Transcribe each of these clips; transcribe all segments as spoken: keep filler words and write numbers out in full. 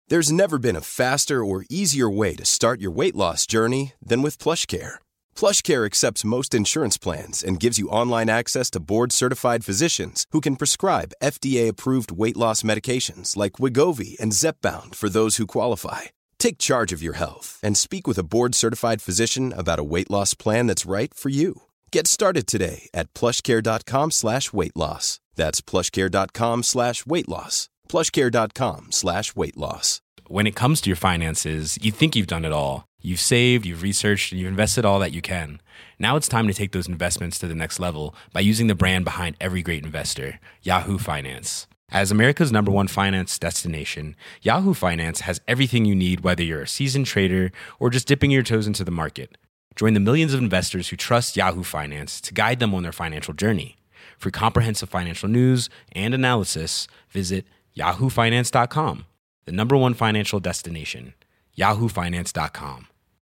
There's never been a faster or easier way to start your weight loss journey than with PlushCare. PlushCare accepts most insurance plans and gives you online access to board-certified physicians who can prescribe F D A-approved weight loss medications like Wegovy and Zepbound for those who qualify. Take charge of your health and speak with a board-certified physician about a weight loss plan that's right for you. Get started today at plushcare.com slash weight loss. That's plushcare.com slash weight loss. plushcare.com slash weight loss. When it comes to your finances, you think you've done it all. You've saved, you've researched, and you've invested all that you can. Now it's time to take those investments to the next level by using the brand behind every great investor, Yahoo Finance. As America's number one finance destination, Yahoo Finance has everything you need, whether you're a seasoned trader or just dipping your toes into the market. Join the millions of investors who trust Yahoo Finance to guide them on their financial journey. For comprehensive financial news and analysis, visit yahoo finance dot com, the number one financial destination, yahoo finance dot com.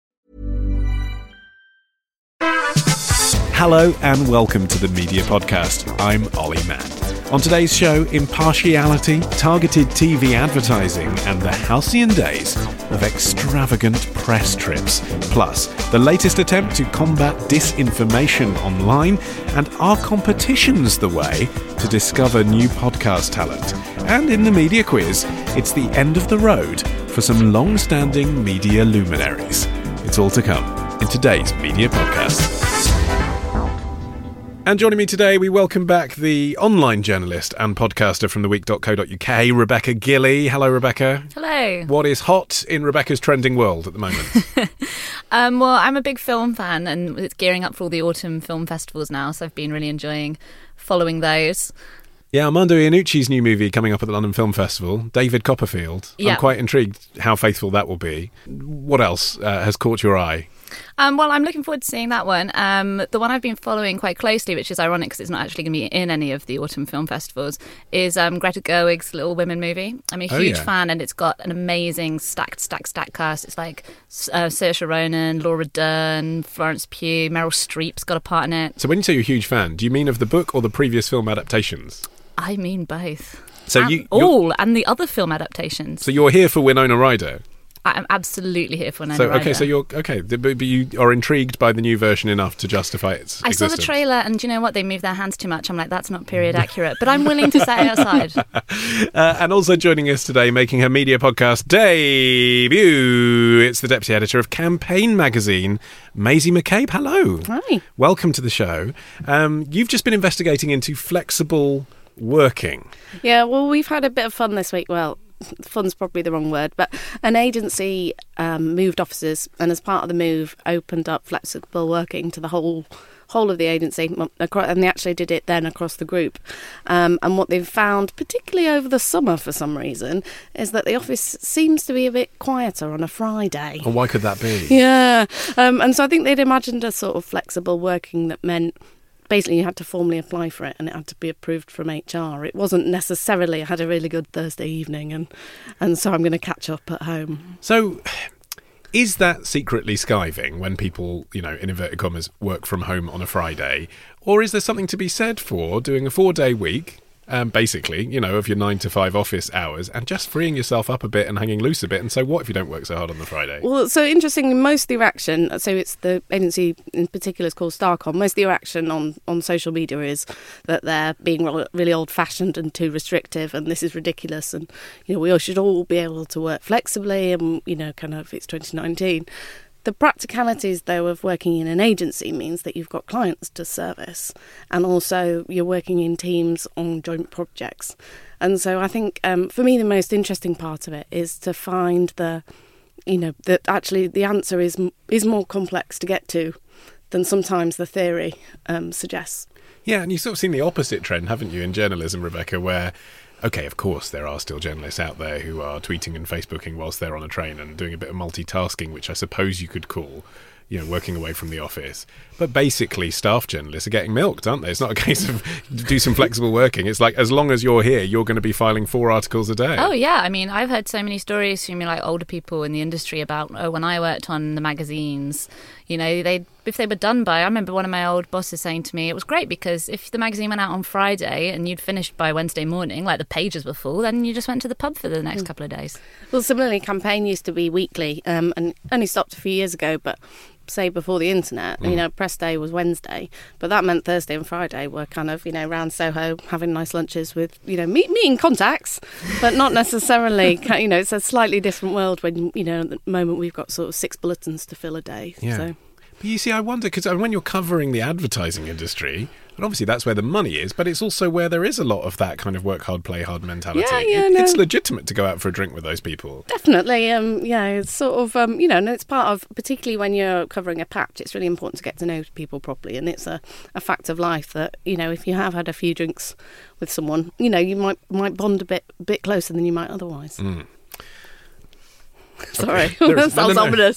Hello and welcome to the Media Podcast. I'm Ollie Mann. On today's show, impartiality, targeted T V advertising, and the halcyon days of extravagant press trips. Plus, the latest attempt to combat disinformation online, and are competitions the way to discover new podcast talent? And in the media quiz, it's the end of the road for some long-standing media luminaries. It's all to come in today's Media Podcast. And joining me today, we welcome back the online journalist and podcaster from the week dot co dot uk, Rebecca Gilley. Hello, Rebecca. Hello. What is hot in Rebecca's trending world at the moment? um, well, I'm a big film fan, and it's gearing up for all the autumn film festivals now, so I've been really enjoying following those. Yeah, Armando Iannucci's new movie coming up at the London Film Festival, David Copperfield. Yeah. I'm quite intrigued how faithful that will be. What else uh, has caught your eye? Um, well, I'm looking forward to seeing that one. Um, the one I've been following quite closely, which is ironic because it's not actually going to be in any of the autumn film festivals, is um, Greta Gerwig's Little Women movie. I'm a huge oh, yeah. fan, and it's got an amazing stacked, stacked, stacked cast. It's like uh, Saoirse Ronan, Laura Dern, Florence Pugh, Meryl Streep's got a part in it. So when you say you're a huge fan, do you mean of the book or the previous film adaptations? I mean both. So and you all and the other film adaptations. So you're here for Winona Ryder? I'm absolutely here for Winona so, Ryder. Okay, so you're okay, but, but you are intrigued by the new version enough to justify its I existence. saw the trailer, and do you know what? They moved their hands too much. I'm like, that's not period accurate, but I'm willing to set it aside. uh, and also joining us today, making her media podcast debut, it's the deputy editor of Campaign magazine, Maisie McCabe. Hello. Hi. Welcome to the show. Um, you've just been investigating into flexible working. Yeah, well, we've had a bit of fun this week. Well, fun's probably the wrong word, but an agency um, moved offices, and as part of the move, opened up flexible working to the whole whole of the agency, and they actually did it then across the group. Um, and what they've found, particularly over the summer for some reason, is that the office seems to be a bit quieter on a Friday. And why could that be? Yeah, um, and so I think they'd imagined a sort of flexible working that meant basically you had to formally apply for it and it had to be approved from H R. It wasn't necessarily, I had a really good Thursday evening and, and so I'm going to catch up at home. So is that secretly skiving when people, you know, in inverted commas, work from home on a Friday? Or is there something to be said for doing a four-day week, um, basically, you know, of your nine to five office hours and just freeing yourself up a bit and hanging loose a bit? And so what if you don't work so hard on the Friday? Well, so interestingly, most of the reaction, so it's the agency in particular is called Starcom, most of the reaction on, on social media is that they're being really old-fashioned and too restrictive and this is ridiculous and, you know, we all should all be able to work flexibly and, you know, kind of it's twenty nineteen. The practicalities, though, of working in an agency means that you've got clients to service and also you're working in teams on joint projects. And so I think, um, for me, the most interesting part of it is to find the, you know, that actually the answer is is more complex to get to than sometimes the theory um, suggests. Yeah, and you've sort of seen the opposite trend, haven't you, in journalism, Rebecca, where, OK, of course, there are still journalists out there who are tweeting and Facebooking whilst they're on a train and doing a bit of multitasking, which I suppose you could call, you know, working away from the office. But basically, staff journalists are getting milked, aren't they? It's not a case of do some flexible working. It's like, as long as you're here, you're going to be filing four articles a day. Oh, yeah. I mean, I've heard so many stories from like older people in the industry about, oh, when I worked on the magazines, you know, they if they were done by, I remember one of my old bosses saying to me, it was great because if the magazine went out on Friday and you'd finished by Wednesday morning, like the pages were full, then you just went to the pub for the next mm. couple of days. Well, similarly, Campaign used to be weekly um, and only stopped a few years ago, but say before the internet, mm. you know, press day was Wednesday, but that meant Thursday and Friday were kind of, you know, round Soho having nice lunches with, you know, meet, meeting contacts, but not necessarily, you know, it's a slightly different world when, you know, at the moment we've got sort of six bulletins to fill a day. Yeah. So. But you see, I wonder, because when you're covering the advertising industry, and obviously that's where the money is, but it's also where there is a lot of that kind of work hard, play hard mentality. Yeah, yeah, it, no. It's legitimate to go out for a drink with those people. Definitely. Um, yeah, it's sort of, um, you know, and it's part of, particularly when you're covering a patch, it's really important to get to know people properly. And it's a, a fact of life that, you know, if you have had a few drinks with someone, you know, you might might bond a bit bit closer than you might otherwise. Mm. Sorry, okay. that sounds no, no, no. ominous.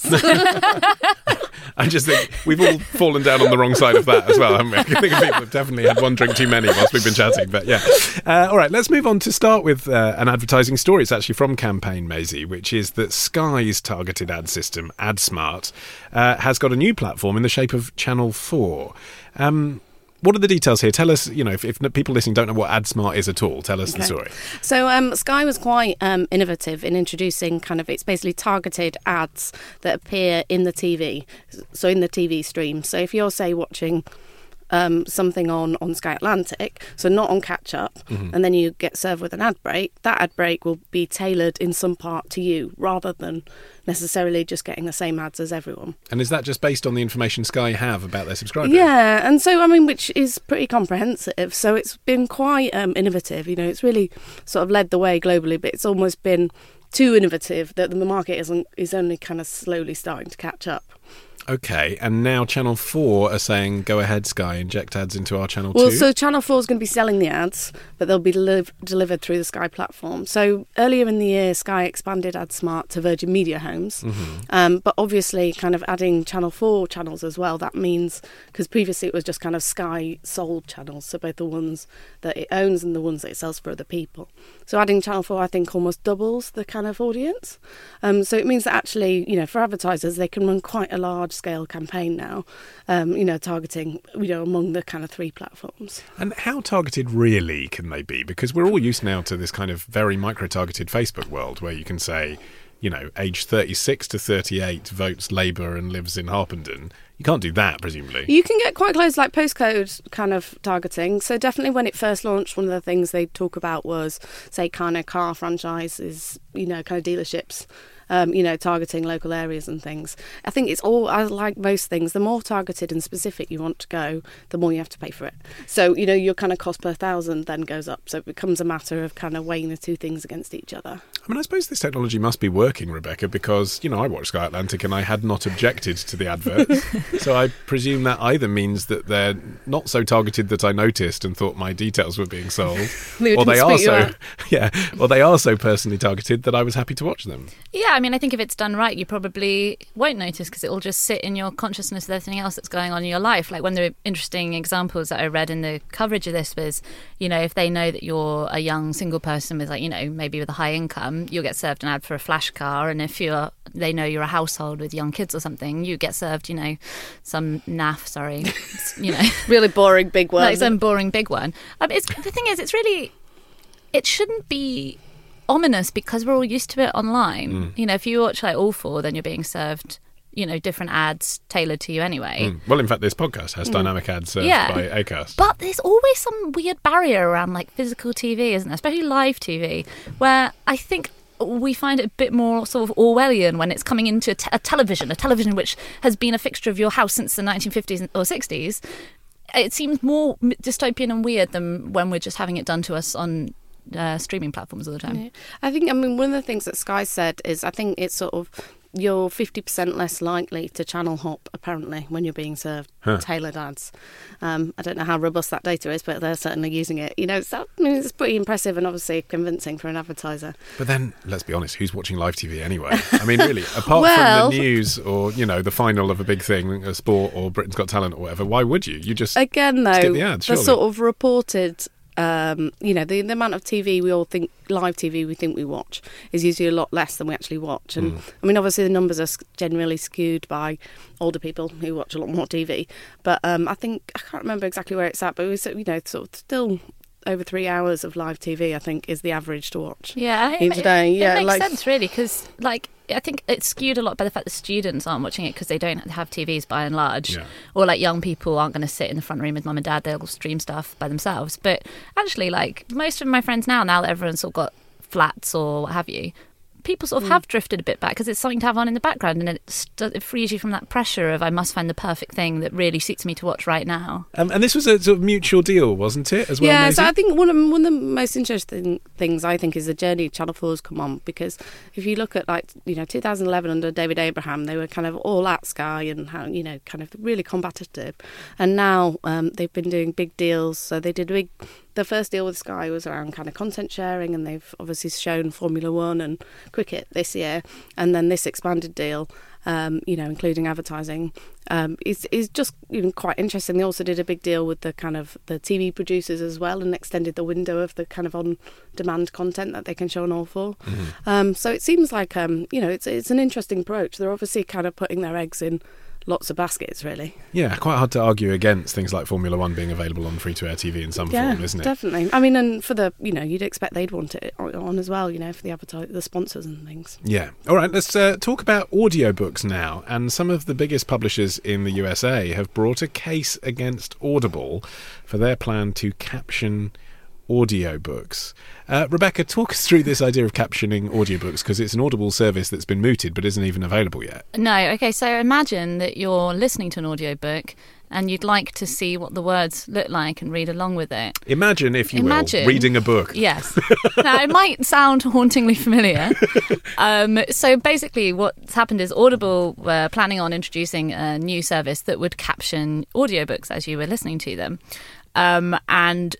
I just think we've all fallen down on the wrong side of that as well, haven't we? I think people have definitely had one drink too many whilst we've been chatting, but yeah. Uh, all right, let's move on to start with uh, an advertising story. It's actually from Campaign, Maisie, which is that Sky's targeted ad system, AdSmart, uh, has got a new platform in the shape of Channel four. Um What are the details here? Tell us, you know, if, if people listening don't know what AdSmart is at all, tell us okay. the story. So um, Sky was quite um, innovative in introducing kind of, it's basically targeted ads that appear in the T V, so in the T V stream. So if you're, say, watching um, something on, on Sky Atlantic, so not on catch up, mm-hmm. and then you get served with an ad break, that ad break will be tailored in some part to you rather than necessarily just getting the same ads as everyone. And is that just based on the information Sky have about their subscribers? Yeah, and so, I mean, which is pretty comprehensive. So it's been quite um, innovative. You know, it's really sort of led the way globally, but it's almost been too innovative that the market isn't is only kind of slowly starting to catch up. Okay, and now Channel four are saying, go ahead, Sky, inject ads into our Channel well, two? Well, so Channel four is going to be selling the ads, but they'll be deli- delivered through the Sky platform. So earlier in the year, Sky expanded AdSmart to Virgin Media Homes, mm-hmm. um, but obviously kind of adding Channel four channels as well. That means, because previously it was just kind of Sky sold channels, so both the ones that it owns and the ones that it sells for other people. So adding Channel four, I think, almost doubles the kind of audience. Um, so it means that actually, you know, for advertisers, they can run quite a large scale campaign now, um, you know, targeting, you know, among the kind of three platforms. And how targeted really can they be? Because we're all used now to this kind of very micro-targeted Facebook world where you can say, you know, age thirty-six to thirty-eight votes Labour and lives in Harpenden. You can't do that, presumably. You can get quite close, like postcode kind of targeting. So definitely when it first launched, one of the things they talk about was, say, kind of car franchises, you know, kind of dealerships, um, you know, targeting local areas and things. I think it's all, I like most things, the more targeted and specific you want to go, the more you have to pay for it. So, you know, your kind of cost per thousand then goes up. So it becomes a matter of kind of weighing the two things against each other. I mean, I suppose this technology must be working, Rebecca, because, you know, I watch Sky Atlantic and I had not objected to the adverts. So I presume that either means that they're not so targeted that I noticed and thought my details were being sold, they or they are so, out. yeah, or they are so personally targeted that I was happy to watch them. Yeah, I mean, I think if it's done right, you probably won't notice because it will just sit in your consciousness with everything else that's going on in your life. Like one of the interesting examples that I read in the coverage of this was, you know, if they know that you're a young single person with, like, you know, maybe with a high income, you'll get served an ad for a flash car, and if you're they know you're a household with young kids or something, you get served, you know, some naff, sorry, you know. Really boring big one. Like some boring big one. Um, it's, the thing is, it's really, it shouldn't be ominous because we're all used to it online. Mm. You know, if you watch like All Four, then you're being served, you know, different ads tailored to you anyway. Mm. Well, in fact, this podcast has mm. dynamic ads served yeah. by Acast. But there's always some weird barrier around like physical T V, isn't there? Especially live T V, where I think we find it a bit more sort of Orwellian when it's coming into a, te- a television, a television which has been a fixture of your house since the nineteen fifties or sixties. It seems more dystopian and weird than when we're just having it done to us on uh, streaming platforms all the time. Yeah. I think, I mean, one of the things that Sky said is, I think it's sort of you're fifty percent less likely to channel hop, apparently, when you're being served Huh. tailored ads. Um, I don't know how robust that data is, but they're certainly using it. You know, so, I mean, it's pretty impressive and obviously convincing for an advertiser. But then, let's be honest, who's watching live T V anyway? I mean, really, apart Well- from the news or, you know, the final of a big thing, a sport or Britain's Got Talent or whatever, why would you? You just... Again, though, Skip the ads, the surely. sort of reported, um, you know, the, the amount of T V we all think, live T V we think we watch, is usually a lot less than we actually watch. And Mm. I mean, obviously the numbers are s- generally skewed by older people who watch a lot more T V. But um, I think, I can't remember exactly where it's at, but it was, you know, sort of still over three hours of live T V, I think, is the average to watch. Yeah, I- Each it, day, it yeah, makes like- sense really because, like, I think it's skewed a lot by the fact that students aren't watching it because they don't have T Vs by and large, Yeah. or like young people aren't going to sit in the front room with mum and dad; they'll stream stuff by themselves. But actually, like most of my friends now, now that everyone's sort of got flats or what have you, people sort of have drifted a bit back because it's something to have on in the background, and it, st- it frees you from that pressure of I must find the perfect thing that really suits me to watch right now. Um, and this was a sort of mutual deal, wasn't it, as well, Yeah, Maisie? so I think one of, one of the most interesting things, I think, is the journey Channel four's come on, because if you look at, like, you know, two thousand eleven under David Abraham, they were kind of all at Sky and, how you know, kind of really combative. And now um, they've been doing big deals. So they did a big... The first deal with Sky was around kind of content sharing, and they've obviously shown Formula One and cricket this year. And then this expanded deal, um, you know, including advertising, um, is is just you know, quite interesting. They also did a big deal with the kind of the T V producers as well, and extended the window of the kind of on-demand content that they can show on all four. Mm-hmm. Um, so it seems like um, you know, it's it's an interesting approach. They're obviously kind of putting their eggs in lots of baskets, really. Yeah, quite hard to argue against things like Formula One being available on free-to-air T V in some Yeah, form, isn't it? definitely. I mean, and for the, you know, you'd expect they'd want it on as well, you know, for the advertise, the sponsors and things. Yeah. All right, let's uh, talk about audiobooks now. And some of the biggest publishers in the U S A have brought a case against Audible for their plan to caption audiobooks. Uh, Rebecca, talk us through this idea of captioning audiobooks, because it's an Audible service that's been mooted but isn't even available yet. No, okay, so imagine that you're listening to an audiobook and you'd like to see what the words look like and read along with it. Imagine, if you Imagine. will, reading a book. Yes. Now, it might sound hauntingly familiar. Um, so basically what's happened is Audible were planning on introducing a new service that would caption audiobooks as you were listening to them. Um, and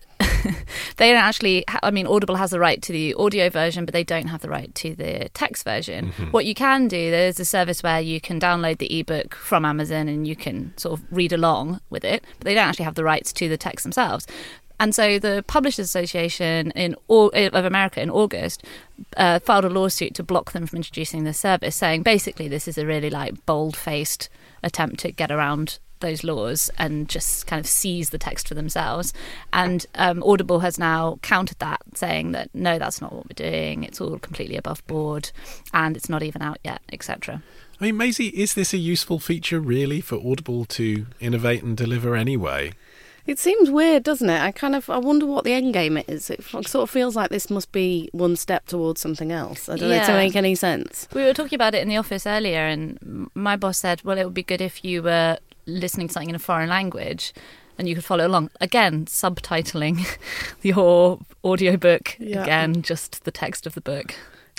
they don't actually, I mean, Audible has the right to the audio version, but they don't have the right to the text version. Mm-hmm. What you can do, there's a service where you can download the ebook from Amazon and you can sort of read along with it, but they don't actually have the rights to the text themselves. And so the Publishers Association in of America in August uh, filed a lawsuit to block them from introducing this service, saying basically this is a really like bold-faced attempt to get around those laws and just kind of seize the text for themselves. And um, Audible has now countered that, saying that no, that's not what we're doing. It's all completely above board, and it's not even out yet, et cetera. I mean, Maisie, is this a useful feature really for Audible to innovate and deliver anyway? It seems weird, doesn't it? I kind of, I wonder what the end game is. It sort of feels like this must be one step towards something else. I don't know, Yeah. to make any sense. We were talking about it in the office earlier, and my boss said, well, it would be good if you were listening to something in a foreign language and you could follow along. Again, subtitling your audiobook. Yeah. Again, just the text of the book.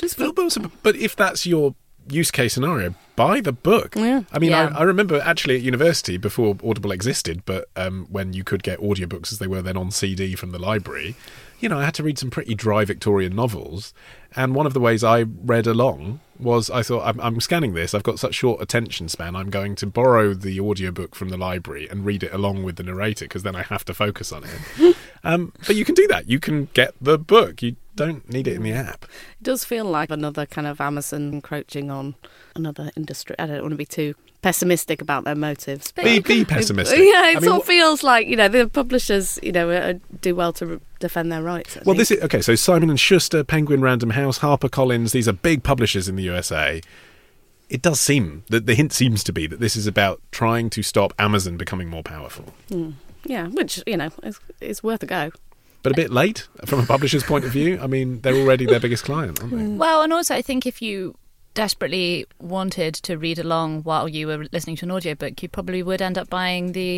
But if that's your use case scenario, buy the book. Yeah. I mean, Yeah. I, I remember actually at university, before Audible existed, but um, when you could get audiobooks as they were then on C D from the library, you know, I had to read some pretty dry Victorian novels. And one of the ways I read along was I thought, I'm, I'm scanning this, I've got such short attention span, I'm going to borrow the audiobook from the library and read it along with the narrator, because then I have to focus on it. um, but you can do that. You can get the book. You don't need it in the app. It does feel like another kind of Amazon encroaching on another industry. I don't want to be too pessimistic about their motives. But Be, you be can- pessimistic. Yeah, it I mean, sort wh- of feels like, you know, the publishers, you know, uh, do well to re- defend their rights. I Well, think. this is okay. So Simon and Schuster, Penguin Random House, HarperCollins, these are big publishers in the U S A. It does seem that the hint seems to be that this is about trying to stop Amazon becoming more powerful. Mm. Yeah, which, you know, is, is worth a go. But a bit late from a publisher's point of view. I mean, they're already their biggest client, aren't they? Well, and also I think if you desperately wanted to read along while you were listening to an audiobook, you probably would end up buying the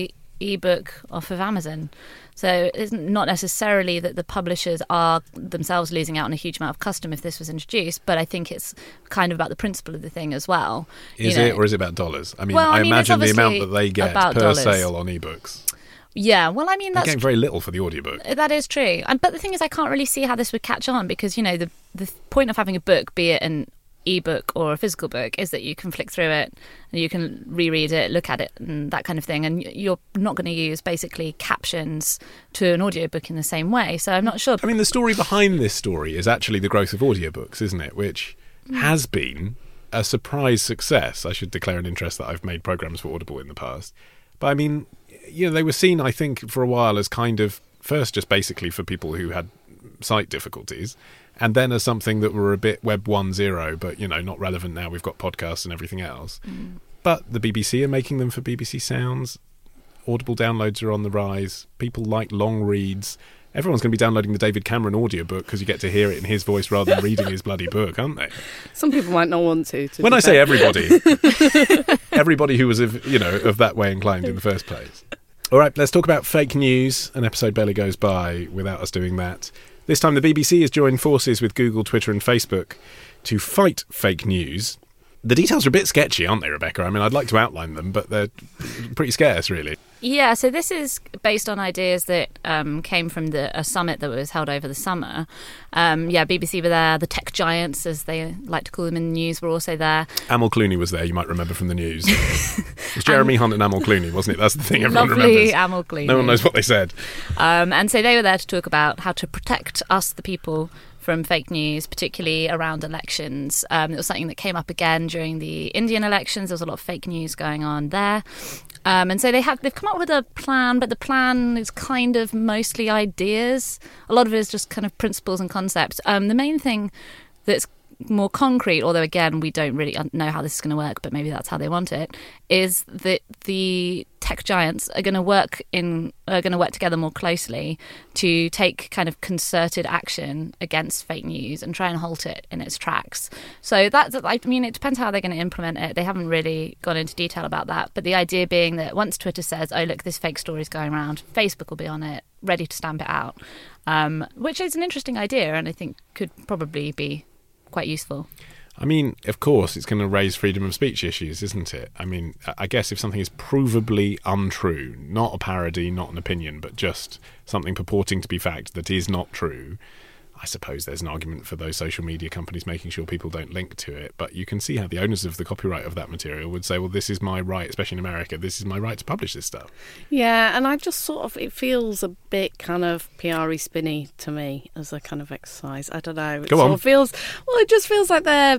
ebook off of Amazon. So it's not necessarily that the publishers are themselves losing out on a huge amount of custom if this was introduced, but I think it's kind of about the principle of the thing as well. Is you know? it, or is it about dollars? I mean, well, I, I mean, imagine the amount obviously that they get about per dollars. sale on ebooks. Yeah, well, I mean, They're that's getting very little for the audiobook. That is true. And, but the thing is, I can't really see how this would catch on because, you know, the the point of having a book, be it an ebook or a physical book, is that you can flick through it and you can reread it, look at it and that kind of thing. And you're not going to use basically captions to an audiobook in the same way. So I'm not sure. I mean, the story behind this story is actually the growth of audiobooks, isn't it? Which mm. has been a surprise success. I should declare an interest that I've made programmes for Audible in the past. But I mean, you know, they were seen, I think, for a while as kind of first just basically for people who had sight difficulties, and then as something that were a bit Web one point oh, but, you know, not relevant now. We've got podcasts and everything else. Mm. But the B B C are making them for B B C Sounds. Audible downloads are on the rise. People like long reads. Everyone's going to be downloading the David Cameron audiobook because you get to hear it in his voice rather than reading his bloody book, aren't they? Some people might not want to. to when I fair. say everybody, everybody who was, of, you know, of that way inclined in the first place. All right, let's talk about fake news. An episode barely goes by without us doing that. This time the B B C has joined forces with Google, Twitter and Facebook to fight fake news. The details are a bit sketchy, aren't they, Rebecca? I mean, I'd like to outline them, but they're pretty scarce, really. Yeah, so this is based on ideas that um, came from the a summit that was held over the summer. Um, yeah, B B C were there. The tech giants, as they like to call them in the news, were also there. Amal Clooney was there, you might remember from the news. It was Jeremy Hunt and Amal Clooney, wasn't it? That's the thing everyone Lovely remembers. Amal Clooney. No one knows what they said. Um, and so they were there to talk about how to protect us, the people, from fake news, particularly around elections. Um, it was something that came up again during the Indian elections. There was a lot of fake news going on there. Um, and so they have, they've come up with a plan, but the plan is kind of mostly ideas. A lot of it is just kind of principles and concepts. Um, the main thing that's more concrete, although again we don't really know how this is going to work, but maybe that's how they want it, is that the tech giants are going to work in are going to work together more closely to take kind of concerted action against fake news and try and halt it in its tracks. So that's, I mean, it depends how they're going to implement it. They haven't really gone into detail about that, but the idea being that once Twitter says, oh look, this fake story is going around, Facebook will be on it, ready to stamp it out, um, which is an interesting idea and I think could probably be quite useful. I mean, of course, it's going to raise freedom of speech issues, isn't it? I mean, I guess if something is provably untrue, not a parody, not an opinion, but just something purporting to be fact that is not true, I suppose there's an argument for those social media companies making sure people don't link to it. But you can see how the owners of the copyright of that material would say, well, this is my right, especially in America, this is my right to publish this stuff. Yeah, and I just sort of, it feels a bit kind of P R-y spinny to me as a kind of exercise. I don't know. It Go sort on. Of feels, well, it just feels like they're,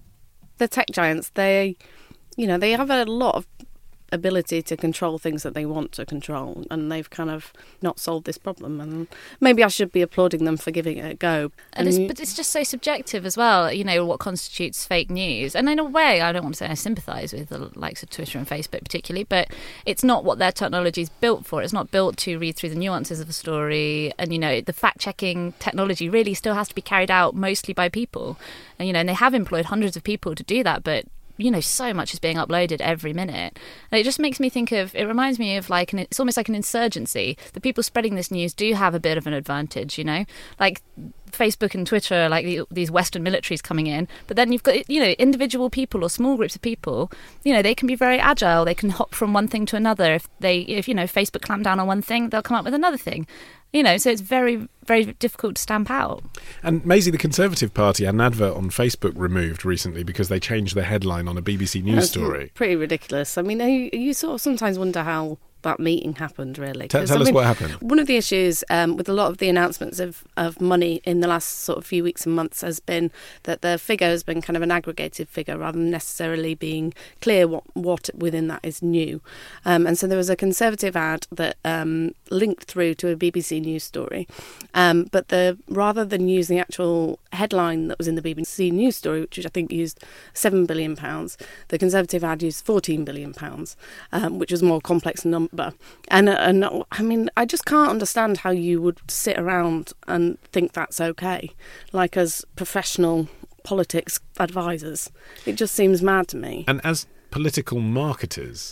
the tech giants, they, you know, they have a lot of ability to control things that they want to control, and they've kind of not solved this problem, and maybe I should be applauding them for giving it a go. And it's, but it's just so subjective as well, you know, what constitutes fake news. And in a way, I don't want to say I sympathise with the likes of Twitter and Facebook particularly, but it's not what their technology is built for. It's not built to read through the nuances of a story, and, you know, the fact-checking technology really still has to be carried out mostly by people. And, you know, and they have employed hundreds of people to do that, but you know, so much is being uploaded every minute. And it just makes me think of, it reminds me of like, an, it's almost like an insurgency. The people spreading this news do have a bit of an advantage, you know? Like Facebook and Twitter are like the, these Western militaries coming in, but then you've got, you know, individual people or small groups of people, you know, they can be very agile. They can hop from one thing to another. If they, if, you know, Facebook clamp down on one thing, they'll come up with another thing. You know, so it's very, very difficult to stamp out. And Maisie, the Conservative Party had an advert on Facebook removed recently because they changed their headline on a B B C News That's story. Pretty ridiculous. I mean, you, you sort of sometimes wonder how that meeting happened, really. Tell, tell I us mean, what happened. One of the issues um, with a lot of the announcements of, of money in the last sort of few weeks and months has been that the figure has been kind of an aggregated figure rather than necessarily being clear what, what within that is new. Um, and so there was a Conservative ad that um, linked through to a B B C News story. Um, but the rather than use the actual headline that was in the B B C News story, which I think used seven billion pounds, the Conservative ad used fourteen billion pounds, um, which was a more complex number. And, and I mean, I just can't understand how you would sit around and think that's okay, like as professional politics advisors. It just seems mad to me. And as political marketers,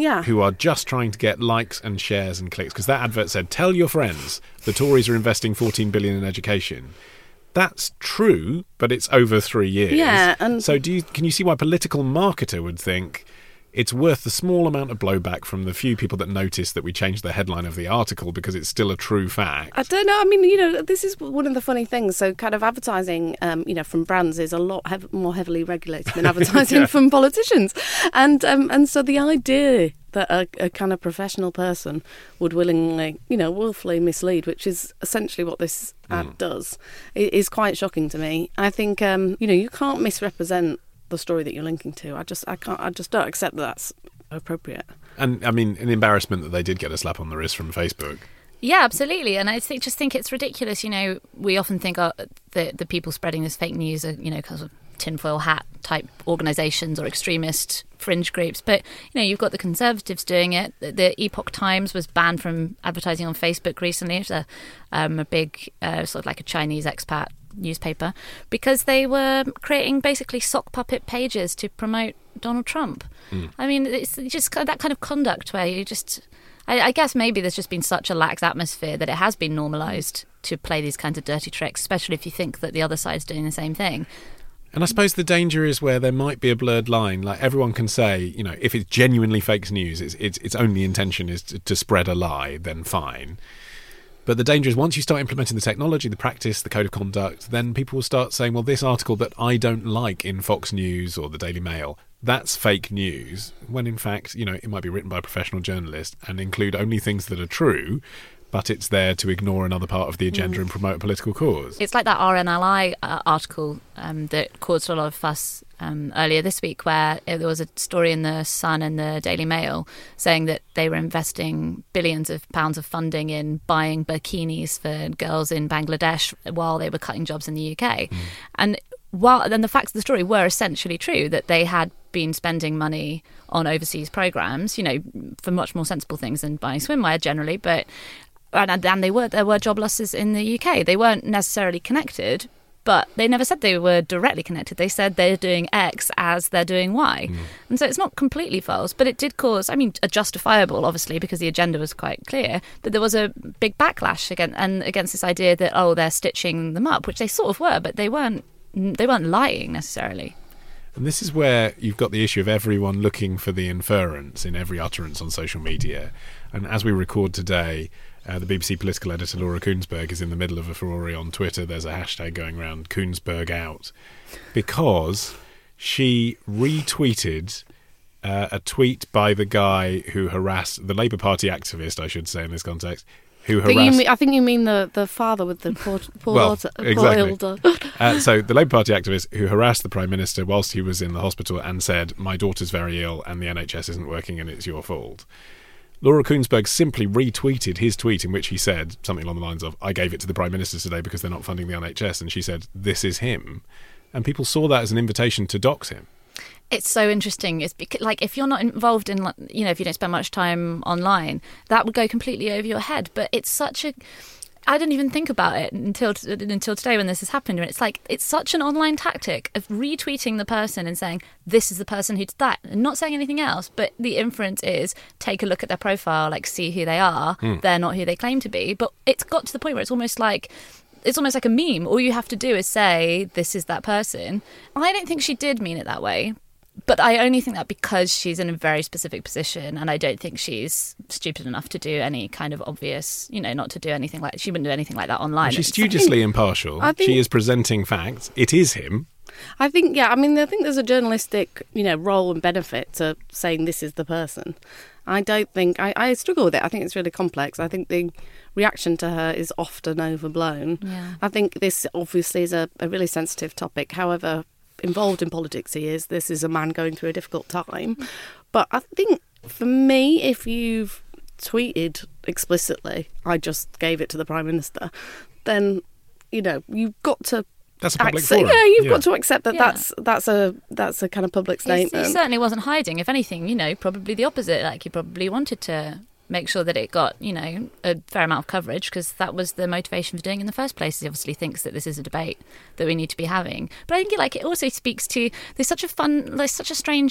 Yeah. who are just trying to get likes and shares and clicks. Because that advert said, tell your friends the Tories are investing fourteen billion in education. That's true, but it's over three years. Yeah, and so do you, can you see why a political marketer would think it's worth the small amount of blowback from the few people that notice that we changed the headline of the article because it's still a true fact? I don't know. I mean, you know, this is one of the funny things. So kind of advertising, um, you know, from brands is a lot hev- more heavily regulated than advertising Yeah. from politicians. And um, and so the idea that a, a kind of professional person would willingly, you know, willfully mislead, which is essentially what this ad Mm. does, i- is quite shocking to me. I think, um, you know, you can't misrepresent the story that you're linking to. I just, I can't, I just don't accept that that's appropriate. And, I mean, an embarrassment that they did get a slap on the wrist from Facebook. Yeah, absolutely. And I think, just think it's ridiculous. You know, we often think uh, the the people spreading this fake news are, you know, kind of tinfoil hat type organisations or extremist fringe groups. But, you know, you've got the Conservatives doing it. The, the Epoch Times was banned from advertising on Facebook recently. It's a, um, a big, uh, sort of like a Chinese expat newspaper, because they were creating basically sock puppet pages to promote Donald Trump. Mm. I mean, it's just that kind of conduct where you just... I, I guess maybe there's just been such a lax atmosphere that it has been normalised to play these kinds of dirty tricks, especially if you think that the other side's doing the same thing. And I suppose the danger is where there might be a blurred line. Like, everyone can say, you know, if it's genuinely fake news, it's, it's, its only intention is to, to spread a lie, then fine. But the danger is once you start implementing the technology, the practice, the code of conduct, then people will start saying, well, this article that I don't like in Fox News or the Daily Mail, that's fake news, when in fact, you know, it might be written by a professional journalist and include only things that are true, but it's there to ignore another part of the agenda mm. and promote a political cause. It's like that R N L I uh, article um, that caused a lot of fuss um, earlier this week, where there was a story in the Sun and the Daily Mail saying that they were investing billions of pounds of funding in buying bikinis for girls in Bangladesh while they were cutting jobs in the U K. Mm. And while then the facts of the story were essentially true, that they had been spending money on overseas programs, you know, for much more sensible things than buying swimwear generally, but and, and they were there were job losses in the U K. They weren't necessarily connected, but they never said they were directly connected. They said they're doing X as they're doing Y. Mm. And so it's not completely false, but it did cause, I mean, a justifiable, obviously, because the agenda was quite clear, that there was a big backlash against, and against this idea that, oh, they're stitching them up, which they sort of were, but they weren't they weren't lying necessarily. And this is where you've got the issue of everyone looking for the inference in every utterance on social media. And as we record today, uh, the B B C political editor Laura Kuenssberg is in the middle of a furore on Twitter. There's a hashtag going around, Kuenssberg out, because she retweeted uh, a tweet by the guy who harassed, the Labour Party activist, I should say in this context, who I think, harassed... you mean, I think you mean the, the father with the poor, poor well, daughter. exactly. Poor daughter. uh, so the Labour Party activist who harassed the Prime Minister whilst he was in the hospital and said, my daughter's very ill and the N H S isn't working and it's your fault. Laura Kuenssberg simply retweeted his tweet in which he said something along the lines of, I gave it to the Prime Minister today because they're not funding the N H S. And she said, this is him. And people saw that as an invitation to dox him. It's so interesting. It's because, like, if you're not involved in, you know, if you don't spend much time online, that would go completely over your head. But it's such a... I didn't even think about it until until today when this has happened. And it's like, it's such an online tactic of retweeting the person and saying, this is the person who did that, and not saying anything else. But the inference is, take a look at their profile, like, see who they are. Mm. They're not who they claim to be. But it's got to the point where it's almost like... It's almost like a meme. All you have to do is say, this is that person. I don't think she did mean it that way. But I only think that because she's in a very specific position, and I don't think she's stupid enough to do any kind of obvious, you know, not to do anything like... She wouldn't do anything like that online. And she's studiously impartial. Think, she is presenting facts. It is him. I think, yeah, I mean, I think there's a journalistic, you know, role and benefit to saying this is the person. I don't think... I, I struggle with it. I think it's really complex. I think the reaction to her is often overblown. Yeah. I think this obviously is a, a really sensitive topic. However involved in politics he is, this is a man going through a difficult time. But I think, for me, if you've tweeted explicitly, I just gave it to the Prime Minister, then, you know, you've got to... That's a public accept, forum. Yeah, you've yeah. got to accept that yeah. that's that's a that's a kind of public statement. He certainly wasn't hiding. If anything, you know, probably the opposite. Like, he probably wanted to make sure that it got, you know, a fair amount of coverage, because that was the motivation for doing it in the first place. He obviously thinks that this is a debate that we need to be having. But I think, like, it also speaks to, there's such a fun, there's such a strange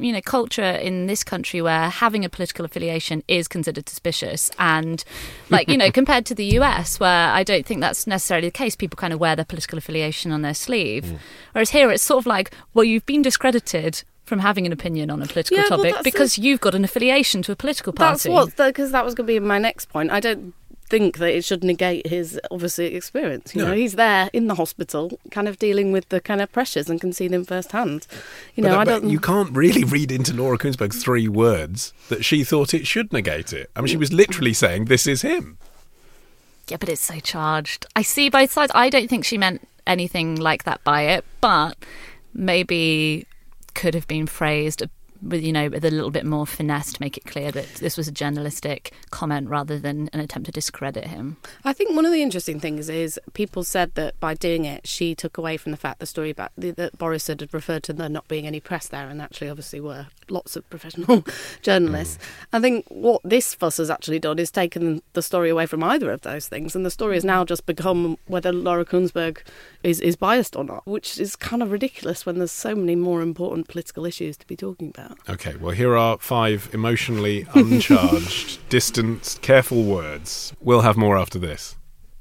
you know, culture in this country where having a political affiliation is considered suspicious. And, like, you know, compared to the U S, where I don't think that's necessarily the case, people kind of wear their political affiliation on their sleeve. Mm. Whereas here, it's sort of like, well, you've been discredited from having an opinion on a political yeah, topic well, because the, you've got an affiliation to a political party. That's what, because that was going to be my next point. I don't think that it should negate his, obviously, experience. You no. know, he's there in the hospital, kind of dealing with the kind of pressures and can see them firsthand. You but, know, uh, I don't. You can't really read into Laura Kuenssberg three words that she thought it should negate it. I mean, she was literally saying, this is him. Yeah, but it's so charged. I see both sides. I don't think she meant anything like that by it, but maybe could have been phrased with, you know, with a little bit more finesse to make it clear that this was a journalistic comment rather than an attempt to discredit him. I think one of the interesting things is people said that by doing it, she took away from the fact the story about the, that Boris had referred to there not being any press there, and actually obviously were lots of professional journalists. Mm. I think what this fuss has actually done is taken the story away from either of those things, and the story has now just become whether Laura Kuenssberg is, is biased or not, which is kind of ridiculous when there's so many more important political issues to be talking about. Okay, well, here are five emotionally uncharged, distanced, careful words. We'll have more after this.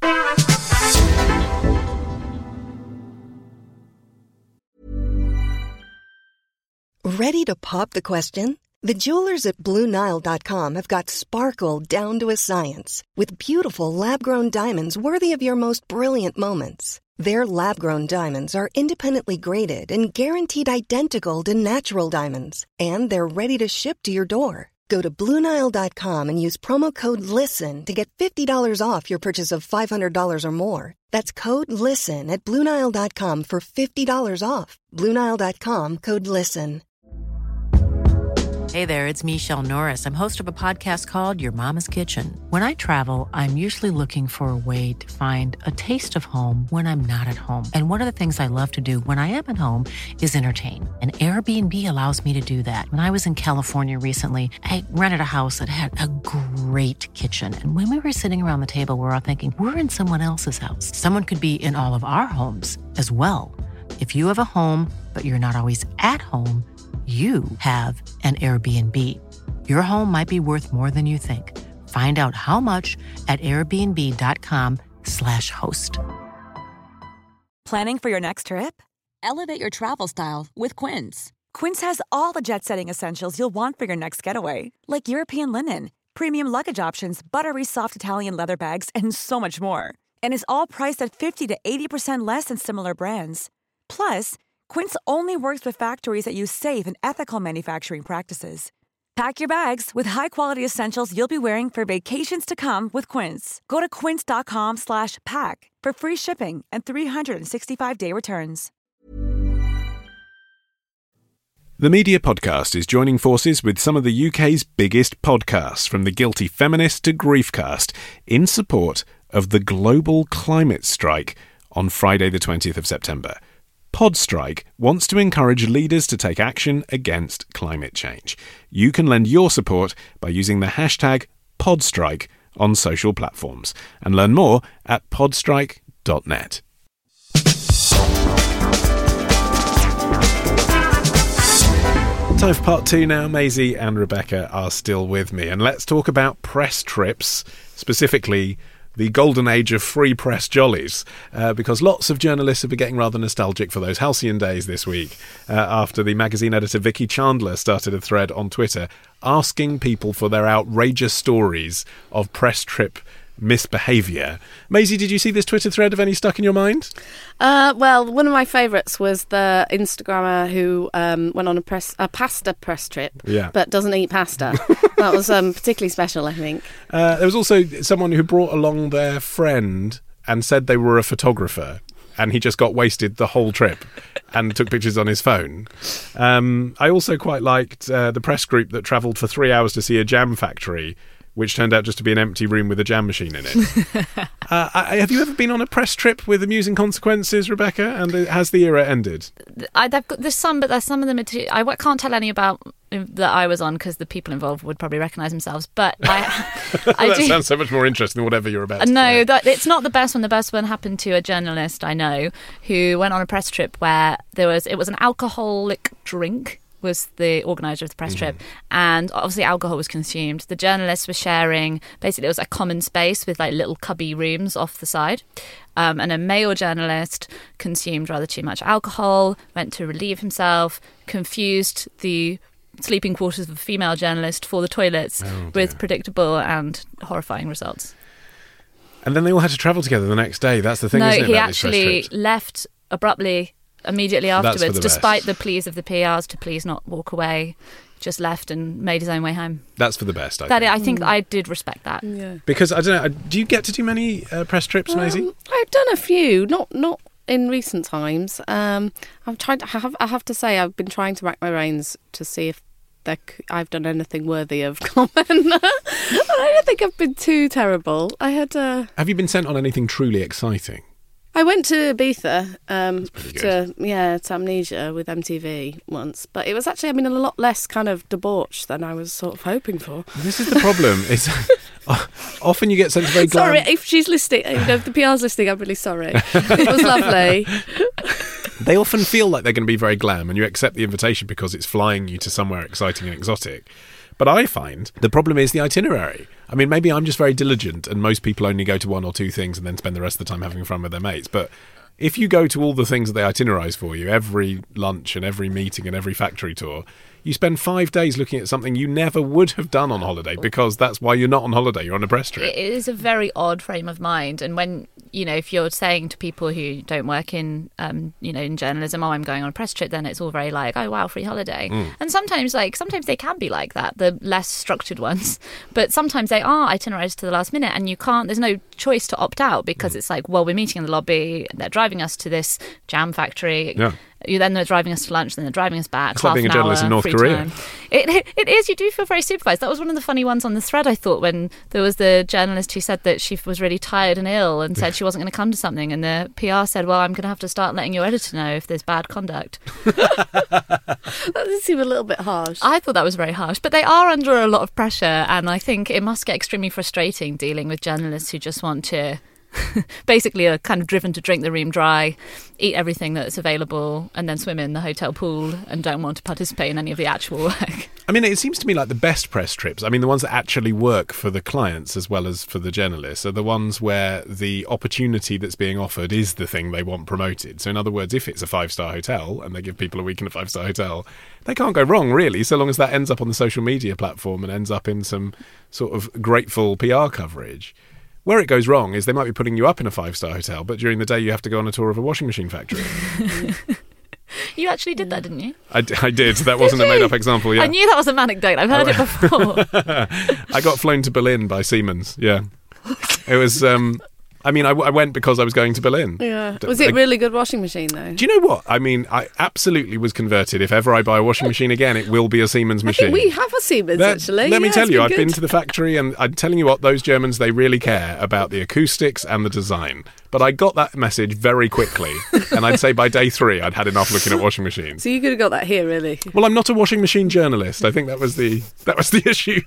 Ready to pop the question? The jewelers at Blue Nile dot com have got sparkle down to a science with beautiful lab-grown diamonds worthy of your most brilliant moments. Their lab-grown diamonds are independently graded and guaranteed identical to natural diamonds, and they're ready to ship to your door. Go to Blue Nile dot com and use promo code LISTEN to get fifty dollars off your purchase of five hundred dollars or more. That's code LISTEN at Blue Nile dot com for fifty dollars off. Blue Nile dot com, code LISTEN. Hey there, it's Michelle Norris. I'm host of a podcast called Your Mama's Kitchen. When I travel, I'm usually looking for a way to find a taste of home when I'm not at home. And one of the things I love to do when I am at home is entertain. And Airbnb allows me to do that. When I was in California recently, I rented a house that had a great kitchen. And when we were sitting around the table, we were all thinking, we're in someone else's house. Someone could be in all of our homes as well. If you have a home, but you're not always at home, you have an Airbnb. Your home might be worth more than you think. Find out how much at airbnb.com slash host. Planning for your next trip? Elevate your travel style with Quince. Quince has all the jet-setting essentials you'll want for your next getaway, like European linen, premium luggage options, buttery soft Italian leather bags, and so much more. And is all priced at fifty to eighty percent less than similar brands. Plus, Quince only works with factories that use safe and ethical manufacturing practices. Pack your bags with high-quality essentials you'll be wearing for vacations to come with Quince. Go to quince.com slash pack for free shipping and three sixty-five day returns. The Media Podcast is joining forces with some of the U K's biggest podcasts, from The Guilty Feminist to Griefcast, in support of the global climate strike on Friday the twentieth of September. Podstrike wants to encourage leaders to take action against climate change. You can lend your support by using the hashtag Podstrike on social platforms, and learn more at podstrike dot net. Time for part two now. Maisie and Rebecca are still with me, and let's talk about press trips, specifically the golden age of free press jollies, uh, because lots of journalists have been getting rather nostalgic for those halcyon days this week, uh, after the magazine editor Vicky Chandler started a thread on Twitter asking people for their outrageous stories of press trip misbehaviour. Maisie, did you see this Twitter thread? Have any stuck in your mind? Uh, well, one of my favourites was the Instagrammer who um, went on a press a pasta press trip, yeah. but doesn't eat pasta. That was um, particularly special, I think. Uh, there was also someone who brought along their friend and said they were a photographer, and he just got wasted the whole trip and took pictures on his phone. Um, I also quite liked uh, the press group that travelled for three hours to see a jam factory, which turned out just to be an empty room with a jam machine in it. uh, I, have you ever been on a press trip with amusing consequences, Rebecca? And has the era ended? I, got, there's some, but there's some of them. I can't tell any about that I was on because the people involved would probably recognise themselves. But I, I that do, sounds so much more interesting than whatever you're about to no, say. That, it's not the best one. The best one happened to a journalist I know who went on a press trip where there was it was an alcoholic drink. was the organizer of the press trip, and obviously alcohol was consumed. The journalists were sharing, basically it was a common space with like little cubby rooms off the side, um, and a male journalist consumed rather too much alcohol, went to relieve himself, confused the sleeping quarters of a female journalist for the toilets oh, with predictable and horrifying results. And then they all had to travel together the next day. That's the thing, no, isn't it? he about these press actually trips? left abruptly immediately That's for afterwards, the despite best. the pleas of the P Rs to please not walk away. Just left and made his own way home. That's for the best, I That think. I think I did respect that. Yeah. Because, I don't know, do you get to do many uh, press trips, Maisie? Um, I've done a few, not not in recent times. Um, I've tried. I have, I have to say, I've been trying to rack my brains to see if there, c- I've done anything worthy of comment. I don't think I've been too terrible. I had. Uh, Have you been sent on anything truly exciting? I went to Ibiza, um, pretty to yeah, to Amnesia with M T V once, but it was actually, I mean, a lot less kind of debauch than I was sort of hoping for. This is the problem. It's often you get sent to very glam- Sorry, if she's listening, you know, if the P R's listening, I'm really sorry. It was lovely. They often feel like they're going to be very glam, and you accept the invitation because it's flying you to somewhere exciting and exotic. But I find the problem is the itinerary. I mean, maybe I'm just very diligent, and most people only go to one or two things and then spend the rest of the time having fun with their mates. But if you go to all the things that they itinerize for you, every lunch and every meeting and every factory tour, you spend five days looking at something you never would have done on holiday, because that's why you're not on holiday, you're on a press trip. It is a very odd frame of mind. And when, you know, if you're saying to people who don't work in, um, you know, in journalism, oh, I'm going on a press trip, then it's all very like, oh, wow, free holiday. Mm. And sometimes, like, sometimes they can be like that, the less structured ones. But sometimes they are itineraries to the last minute, and you can't, there's no choice to opt out, because mm. it's like, well, we're meeting in the lobby, they're driving us to this jam factory. Yeah. You then they're driving us to lunch, then they're driving us back. It's half like being an a journalist hour, in North free Korea. time. It, it it is. You do feel very supervised. That was one of the funny ones on the thread, I thought, when there was the journalist who said that she was really tired and ill and said she wasn't going to come to something, and the P R said, "Well, I'm going to have to start letting your editor know if there's bad conduct." That does seem a little bit harsh. I thought that was very harsh, but they are under a lot of pressure, and I think it must get extremely frustrating dealing with journalists who just want to. Basically are kind of driven to drink the room dry, eat everything that's available, and then swim in the hotel pool and don't want to participate in any of the actual work. I mean, it seems to me like the best press trips, I mean, the ones that actually work for the clients as well as for the journalists, are the ones where the opportunity that's being offered is the thing they want promoted. So in other words, if it's a five-star hotel and they give people a week in a five-star hotel, they can't go wrong, really, so long as that ends up on the social media platform and ends up in some sort of grateful P R coverage. Where it goes wrong is they might be putting you up in a five-star hotel, but during the day you have to go on a tour of a washing machine factory. You actually did that, didn't you? I, d- I did. That wasn't a made-up example, yeah. I knew that was an anecdote. I've heard it before. I got flown to Berlin by Siemens, yeah. It was... Um, I mean, I, w- I went because I was going to Berlin. Yeah. D- Was it I- really good washing machine, though? Do you know what? I mean, I absolutely was converted. If ever I buy a washing machine again, it will be a Siemens I machine. think we have a Siemens, That- actually. Let me Yeah, tell it's you, been I've good. been to the factory, and I'm telling you what, those Germans, they really care about the acoustics and the design. But I got that message very quickly, and I'd say by day three, I'd had enough looking at washing machines. So you could have got that here, really. Well, I'm not a washing machine journalist. I think that was the that was the issue.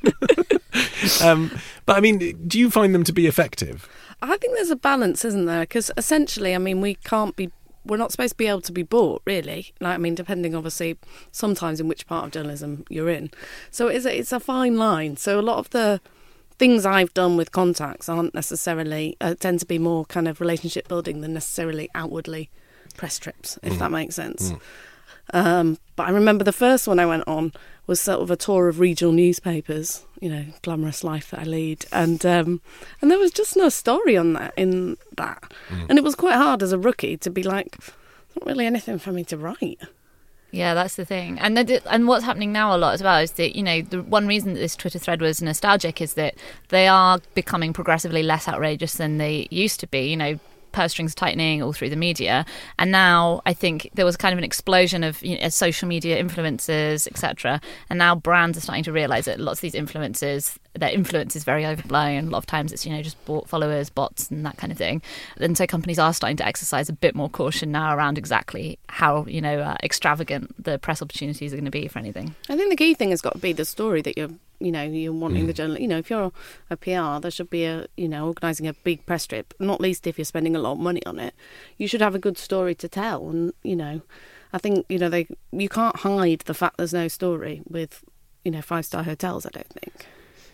um, but I mean, do you find them to be effective? I think there's a balance, isn't there? Because essentially, I mean, we can't be, we're not supposed to be able to be bought, really. Like, I mean, depending, obviously, sometimes in which part of journalism you're in. So it's a, it's a fine line. So a lot of the things I've done with contacts aren't necessarily, uh, tend to be more kind of relationship building than necessarily outwardly press trips, if Mm. that makes sense. Mm. Um, but I remember the first one I went on was sort of a tour of regional newspapers, you know, glamorous life that I lead, and um, and there was just no story on that in that, Mm. and it was quite hard as a rookie to be like, there's not really anything for me to write. Yeah, that's the thing. And the, and what's happening now a lot as well is that, you know, the one reason that this Twitter thread was nostalgic is that they are becoming progressively less outrageous than they used to be, you know, purse strings tightening all through the media. And now I think there was kind of an explosion of, you know, social media influencers, et cetera. And now brands are starting to realise that lots of these influencers, their influence is very overblown. A lot of times it's, you know, just bought followers, bots and that kind of thing. And so companies are starting to exercise a bit more caution now around exactly how, you know, uh, extravagant the press opportunities are going to be for anything. I think the key thing has got to be the story that you're, you know, you're wanting Mm. the journal. You know, if you're a P R, there should be a, you know, organising a big press trip. Not least if you're spending a lot of money on it, you should have a good story to tell. And you know, I think, you know, they you can't hide the fact there's no story with, you know, five-star hotels, I don't think.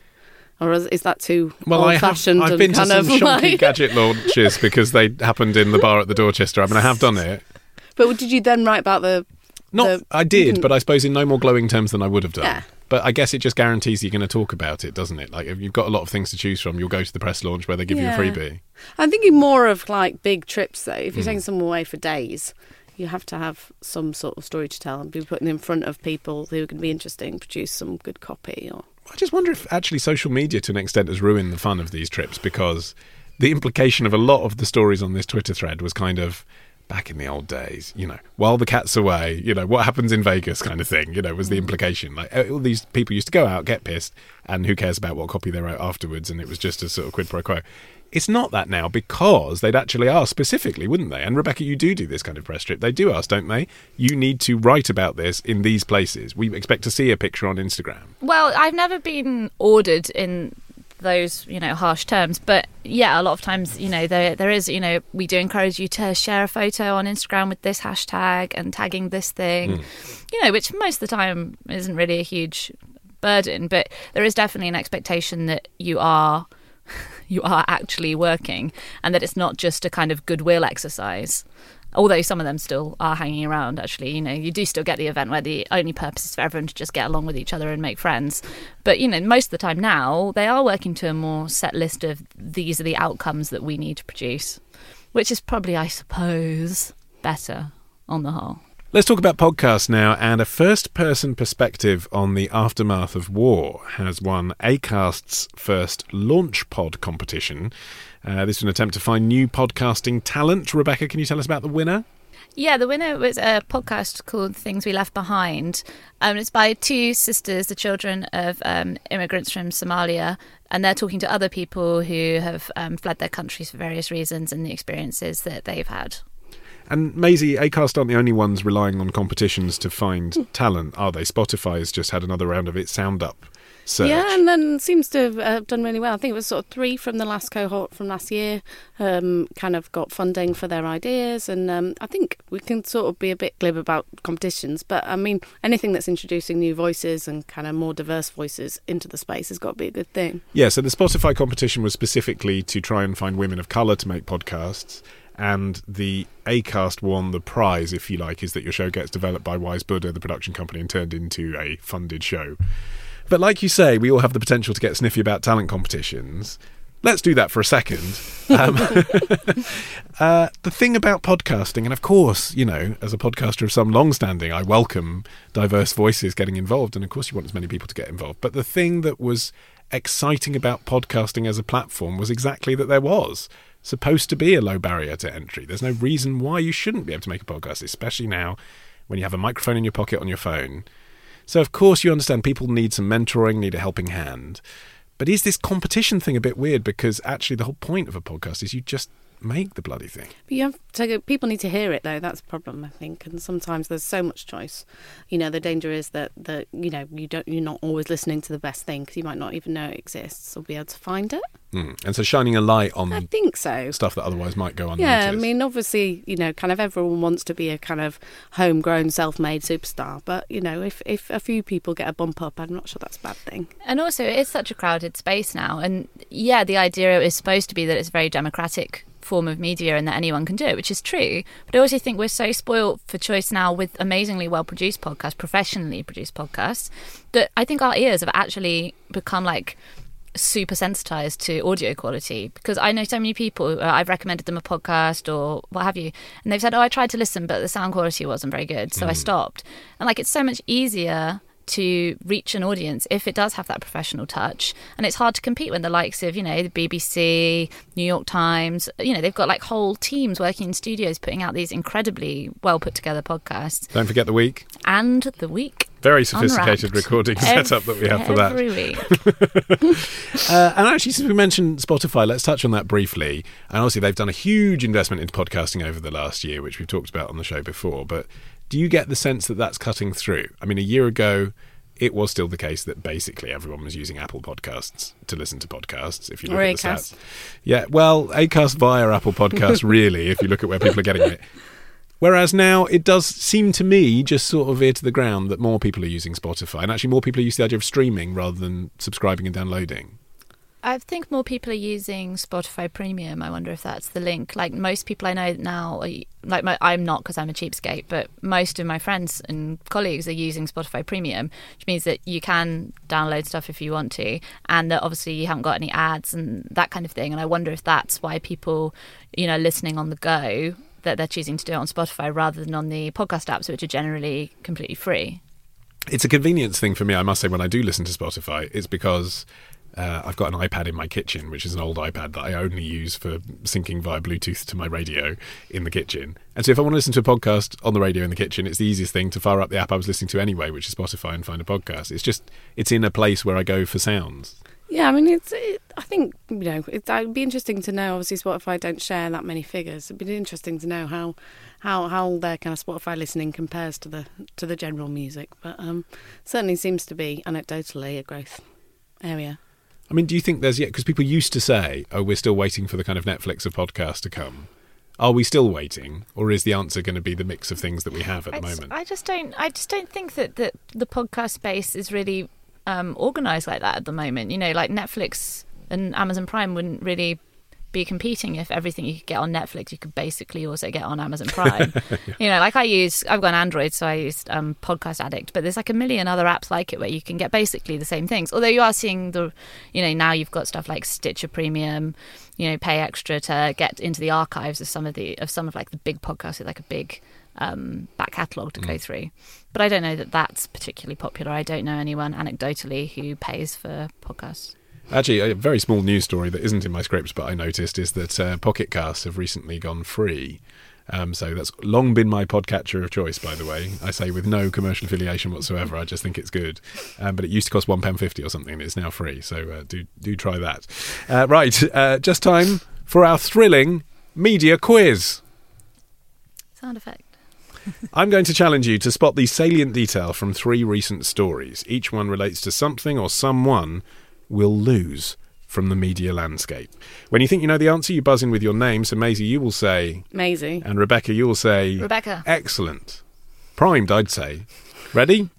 Or is, is that too well, old-fashioned? I have, I've and been to kind some of shonky like... gadget launches because they happened in the bar at the Dorchester. I mean, I have done it. But did you then write about the... Not, the, I did, but I suppose in no more glowing terms than I would have done. Yeah. But I guess it just guarantees you're going to talk about it, doesn't it? Like, if you've got a lot of things to choose from, you'll go to the press launch where they give yeah. you a freebie. I'm thinking more of, like, big trips, though. If you're Mm. taking someone away for days, you have to have some sort of story to tell and be putting in front of people who are going to be interesting, produce some good copy. Or I just wonder if actually social media, to an extent, has ruined the fun of these trips, because the implication of a lot of the stories on this Twitter thread was kind of, back in the old days, you know, while the cat's away, you know, what happens in Vegas kind of thing, you know, was the implication. Like, all these people used to go out, get pissed, and who cares about what copy they wrote afterwards, and it was just a sort of quid pro quo. It's not that now, because they'd actually ask specifically, wouldn't they? And Rebecca, you do do this kind of press trip. They do ask, don't they? You need to write about this in these places. We expect to see a picture on Instagram. Well, I've never been ordered in those, you know, harsh terms, but yeah, a lot of times, you know, there there is, you know, we do encourage you to share a photo on Instagram with this hashtag and tagging this thing, mm. you know, which most of the time isn't really a huge burden, but there is definitely an expectation that you are you are actually working and that it's not just a kind of goodwill exercise. Although some of them still are hanging around, actually. You know, you do still get the event where the only purpose is for everyone to just get along with each other and make friends. But, you know, most of the time now, they are working to a more set list of these are the outcomes that we need to produce, which is probably, I suppose, better on the whole. Let's talk about podcasts now, and a first-person perspective on the aftermath of war has won Acast's first Launch Pod competition. Uh, this is an attempt to find new podcasting talent. Rebecca, can you tell us about the winner? Yeah, the winner was a podcast called Things We Left Behind. Um, it's by two sisters, the children of um, immigrants from Somalia, and they're talking to other people who have um, fled their countries for various reasons and the experiences that they've had. And Maisie, Acast aren't the only ones relying on competitions to find mm. talent, are they? Spotify has just had another round of its Sound Up search. Yeah, and then seems to have uh, done really well. I think it was sort of three from the last cohort from last year, um, kind of got funding for their ideas. And um, I think we can sort of be a bit glib about competitions, but I mean, anything that's introducing new voices and kind of more diverse voices into the space has got to be a good thing. Yeah, so the Spotify competition was specifically to try and find women of colour to make podcasts. And the Acast won the prize, if you like, is that your show gets developed by Wise Buddha, the production company, and turned into a funded show. But like you say, we all have the potential to get sniffy about talent competitions. Let's do that for a second. Um, uh, the thing about podcasting, and of course, you know, as a podcaster of some long-standing, I welcome diverse voices getting involved, and of course you want as many people to get involved. But the thing that was exciting about podcasting as a platform was exactly that there was supposed to be a low barrier to entry. There's no reason why you shouldn't be able to make a podcast, especially now when you have a microphone in your pocket on your phone. So, of course, you understand people need some mentoring, need a helping hand. But is this competition thing a bit weird? Because actually the whole point of a podcast is you just make the bloody thing. But you have to go, people need to hear it, though. That's a problem, I think. And sometimes there's so much choice. You know, the danger is that, that you know, you don't, you're not always listening to the best thing because you might not even know it exists or be able to find it. Mm. And so shining a light on I think so. stuff that otherwise might go unnoticed. Yeah, I mean, obviously, you know, kind of everyone wants to be a kind of homegrown, self-made superstar. But, you know, if, if a few people get a bump up, I'm not sure that's a bad thing. And also, it is such a crowded space now. And, yeah, the idea is supposed to be that it's a very democratic form of media and that anyone can do it, which is true. But I also think we're so spoiled for choice now with amazingly well-produced podcasts, professionally produced podcasts, that I think our ears have actually become, like, super sensitized to audio quality, because I know so many people, uh, I've recommended them a podcast or what have you, and they've said, oh, I tried to listen but the sound quality wasn't very good, so mm. I stopped. And like, it's so much easier to reach an audience if it does have that professional touch, and it's hard to compete when the likes of, you know, the B B C, New York Times, you know, they've got like whole teams working in studios putting out these incredibly well put together podcasts. Don't forget The Week. And The Week. Very sophisticated Unwrapped. recording setup that we have for that. Every week. uh, and actually, since we mentioned Spotify, let's touch on that briefly. And obviously, they've done a huge investment into podcasting over the last year, which we've talked about on the show before. But do you get the sense that that's cutting through? I mean, a year ago, it was still the case that basically everyone was using Apple Podcasts to listen to podcasts, if you look or at the Acast. stats. Yeah, well, Acast via Apple Podcasts, really, if you look at where people are getting it. Whereas now it does seem to me just sort of veer to the ground that more people are using Spotify, and actually more people are used to the idea of streaming rather than subscribing and downloading. I think more people are using Spotify Premium. I wonder if that's the link. Like most people I know now, are, like my, I'm not because I'm a cheapskate, but most of my friends and colleagues are using Spotify Premium, which means that you can download stuff if you want to, and that obviously you haven't got any ads and that kind of thing. And I wonder if that's why people, you know, listening on the go, that they're choosing to do it on Spotify rather than on the podcast apps, which are generally completely free. It's a convenience thing for me, I must say, when I do listen to Spotify. It's because Uh, I've got an iPad in my kitchen, which is an old iPad that I only use for syncing via Bluetooth to my radio in the kitchen. And so if I want to listen to a podcast on the radio in the kitchen, it's the easiest thing to fire up the app I was listening to anyway, which is Spotify, and find a podcast. It's just, it's in a place where I go for sounds. Yeah, I mean, it's. It, I think, you know, it would be interesting to know. Obviously, Spotify don't share that many figures. It'd be interesting to know how, how, how their kind of Spotify listening compares to the to the general music. But um, certainly seems to be anecdotally a growth area. I mean, do you think there's yet, because people used to say, oh, we're still waiting for the kind of Netflix of podcasts to come. Are we still waiting, or is the answer going to be the mix of things that we have at the I moment? I just don't. I just don't think that, that the podcast space is really um, organised like that at the moment. You know, like Netflix and Amazon Prime wouldn't really be competing if everything you could get on Netflix you could basically also get on Amazon Prime. Yeah. You know, like I use, I've got an Android, so I use um, Podcast Addict, but there's like a million other apps like it where you can get basically the same things. Although you are seeing the, you know, now you've got stuff like Stitcher Premium, you know, pay extra to get into the archives of some of the of some of like the big podcasts with like a big um, back catalogue to mm. go through. But I don't know that that's particularly popular. I don't know anyone anecdotally who pays for podcasts. Actually, a very small news story that isn't in my scripts, but I noticed, is that uh, Pocket Casts have recently gone free. Um, so that's long been my podcatcher of choice, by the way. I say with no commercial affiliation whatsoever. I just think it's good. Um, but it used to cost one pound fifty or something, and it's now free. So uh, do do try that. Uh, right, uh, just time for our thrilling media quiz. Sound effect. I'm going to challenge you to spot the salient detail from three recent stories. Each one relates to something or someone will lose from the media landscape. When you think you know the answer, you buzz in with your name. So Maisie, you will say Maisie. And Rebecca, you will say Rebecca. Excellent. Primed, I'd say. Ready?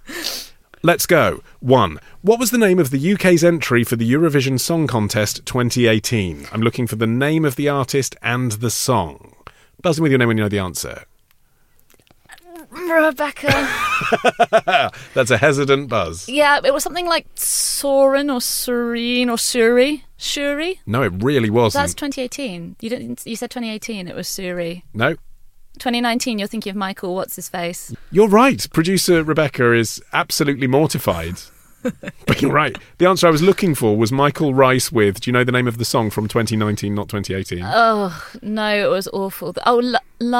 Let's go. One. What was the name of the U K's entry for the Eurovision Song Contest twenty eighteen? I'm looking for the name of the artist and the song. Buzz in with your name when you know the answer. Rebecca. That's a hesitant buzz. Yeah, it was something like Soren or Serene or Suri. Shuri? No, it really wasn't. That's twenty eighteen. You didn't. You said twenty eighteen. It was Suri. No. twenty nineteen. You're thinking of Michael. What's his face? You're right. Producer Rebecca is absolutely mortified. But you're right. The answer I was looking for was Michael Rice with. Do you know the name of the song from twenty nineteen, not twenty eighteen? Oh no, it was awful. Oh, lo-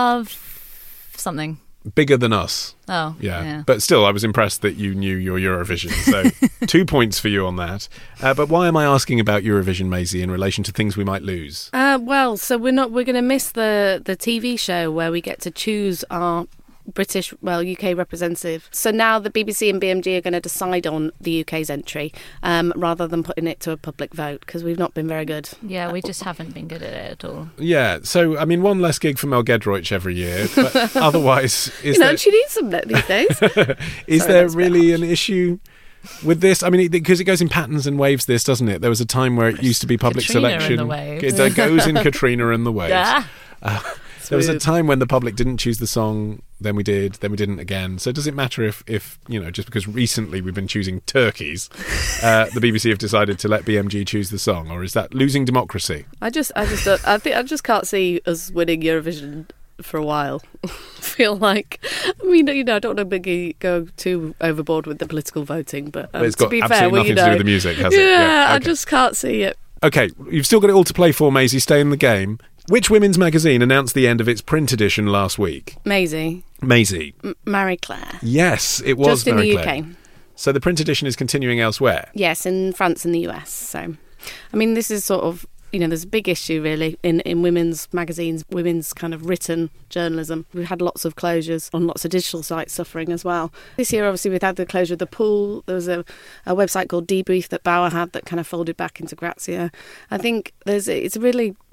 love something. Bigger Than Us. Oh, yeah. yeah. But still, I was impressed that you knew your Eurovision. So two points for you on that. Uh, but why am I asking about Eurovision, Maisie, in relation to things we might lose? Uh, well, so we're not. We're going to miss the the T V show where we get to choose our British, well, U K representative. So now the B B C and B M G are going to decide on the U K's entry um, rather than putting it to a public vote, because we've not been very good. Yeah, we just haven't been good at it at all. Yeah, so, I mean, one less gig for Mel Gedroich every year, but otherwise... Is you know, there, she needs some these days. Is Sorry, there really an issue with this? I mean, because it, it goes in patterns and waves, this, doesn't it? There was a time where it used to be public Katrina selection. And the waves. It goes in Katrina and the Waves. Yeah. Uh, there was a time when the public didn't choose the song, then we did, then we didn't again. So does it matter if, if you know, just because recently we've been choosing turkeys, uh, the B B C have decided to let B M G choose the song, or is that losing democracy? I just, I just, don't, I think, I just can't see us winning Eurovision for a while. I feel like, I mean, you know, I don't want to go too overboard with the political voting, but, um, but it's to got be absolutely fair, well, nothing you know, to do with the music, has yeah, it? Yeah, okay. I just can't see it. Okay, you've still got it all to play for, Maisie. Stay in the game. Which women's magazine announced the end of its print edition last week? Maisie. Maisie. M- Marie Claire. Yes, it was Just in Marie the Claire. U K. So the print edition is continuing elsewhere? Yes, in France and the U S. So, I mean, this is sort of, you know, there's a big issue really in, in women's magazines, women's kind of written journalism. We've had lots of closures on lots of digital sites suffering as well. This year, obviously, we've had the closure of The Pool. There was a, a website called Debrief that Bauer had that kind of folded back into Grazia. I think there's it's a really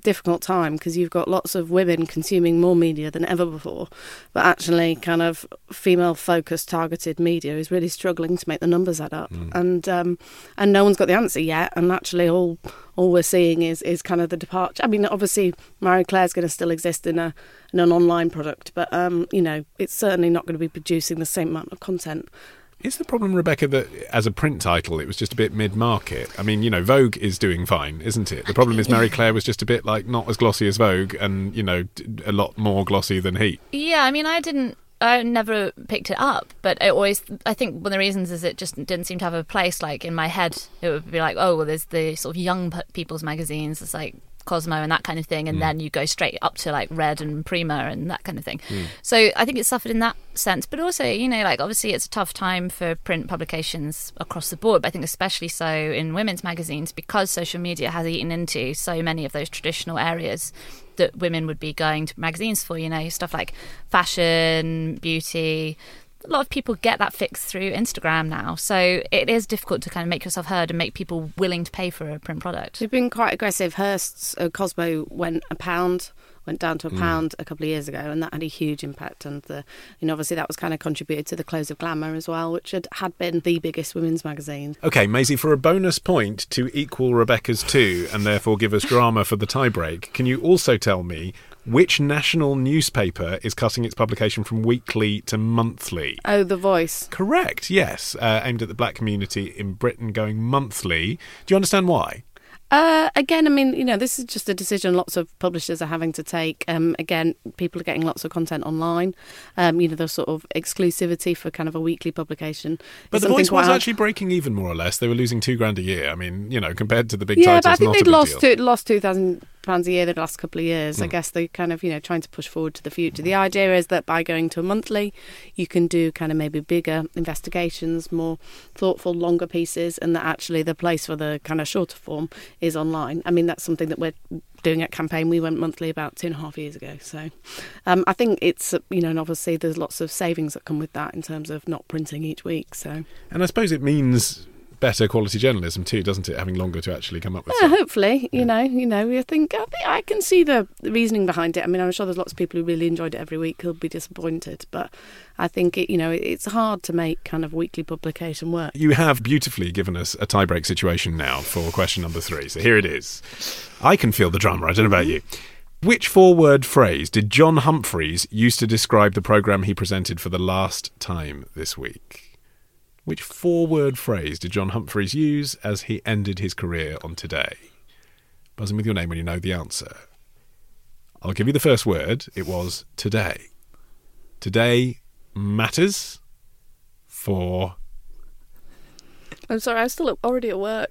difficult time because you've got lots of women consuming more media than ever before, but actually kind of female-focused, targeted media is really struggling to make the numbers add up. Mm. And um, and no one's got the answer yet, and actually all all we're seeing is, is kind of the departure. I mean, obviously, Marie Claire's going to still exist in a in an online product, but, um, you know, it's certainly not going to be producing the same amount of content. Is the problem, Rebecca, that as a print title, it was just a bit mid-market? I mean, you know, Vogue is doing fine, isn't it? The problem is Marie Claire was just a bit, like, not as glossy as Vogue and, you know, a lot more glossy than Heat. Yeah, I mean, I didn't, I never picked it up, but I always, I think one of the reasons is it just didn't seem to have a place. Like, in my head, it would be like, oh, well, there's the sort of young people's magazines, it's like Cosmo and that kind of thing, and mm. then you go straight up to like Red and Prima and that kind of thing. Mm. So I think it suffered in that sense, but also, you know, like obviously it's a tough time for print publications across the board, but I think especially so in women's magazines because social media has eaten into so many of those traditional areas that women would be going to magazines for, you know, stuff like fashion, beauty. A lot of people get that fix through Instagram now, so it is difficult to kind of make yourself heard and make people willing to pay for a print product. They've been quite aggressive. Hearst's uh, Cosmo went a pound, went down to a pound mm. a couple of years ago, and that had a huge impact. And the, you know, obviously that was kind of contributed to the close of Glamour as well, which had, had been the biggest women's magazine. Okay, Maisie, for a bonus point to equal Rebecca's two, and therefore give us drama for the tie-break, can you also tell me which national newspaper is cutting its publication from weekly to monthly? Oh, The Voice. Correct, yes. Uh, aimed at the black community in Britain, going monthly. Do you understand why? Uh, again, I mean, you know, this is just a decision lots of publishers are having to take. Um, again, people are getting lots of content online. Um, you know, the sort of exclusivity for kind of a weekly publication. But The Voice was actually breaking even, more or less. They were losing two grand a year. I mean, you know, compared to the big yeah, titles, but I think not they'd a big lost deal. two, lost two thousand pounds a year the last couple of years. Mm. I guess they kind of, you know, trying to push forward to the future. The idea is that by going to a monthly, you can do kind of maybe bigger investigations, more thoughtful, longer pieces, and that actually the place for the kind of shorter form is online. I mean, that's something that we're doing at Campaign. We went monthly about two and a half years ago. So um, I think it's, you know, and obviously there's lots of savings that come with that in terms of not printing each week. So, and I suppose it means better quality journalism too, doesn't it? Having longer to actually come up with. Yeah, something. hopefully, you yeah. know, you know, I think, I think I can see the reasoning behind it. I mean, I'm sure there's lots of people who really enjoyed it every week who'll be disappointed, but I think it, you know, it's hard to make kind of weekly publication work. You have beautifully given us a tie-break situation now for question number three. So here it is. I can feel the drama. I don't know about you. Which four-word phrase did John Humphreys use to describe the programme he presented for the last time this week? Which four-word phrase did John Humphreys use as he ended his career on Today? Buzzing with your name when you know the answer. I'll give you the first word. It was today. Today matters for... I'm sorry, I'm still already at work.